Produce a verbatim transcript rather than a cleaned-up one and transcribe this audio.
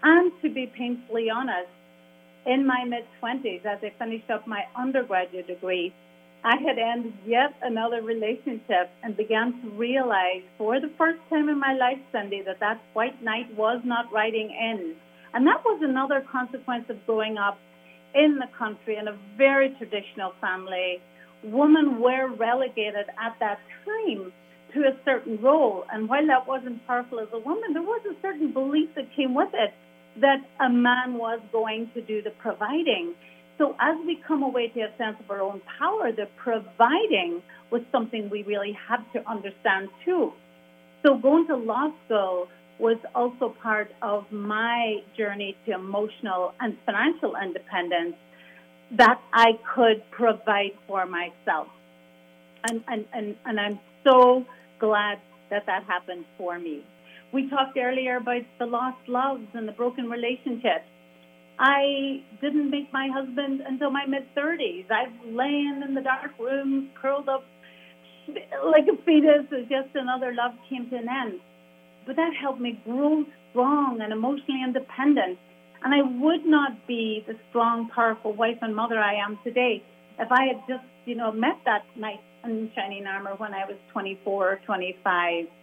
And to be painfully honest, in my mid-twenties, as I finished up my undergraduate degree, I had ended yet another relationship and began to realize for the first time in my life, Cindy, that that white knight was not riding in. And that was another consequence of growing up in the country in a very traditional family. Women were relegated at that time to a certain role. And while that wasn't powerful as a woman, there was a certain belief that came with it that a man was going to do the providing. So as we come away to a sense of our own power, the providing was something we really had to understand too. So going to law school was also part of my journey to emotional and financial independence, that I could provide for myself. And, and, and, and I'm so glad that that happened for me. We talked earlier about the lost loves and the broken relationships. I didn't meet my husband until my mid-thirties. I've lain in the dark room, curled up like a fetus as just another love came to an end. But that helped me grow strong and emotionally independent. And I would not be the strong, powerful wife and mother I am today if I had just, you know, met that knight in shining armor when I was twenty-four or twenty-five.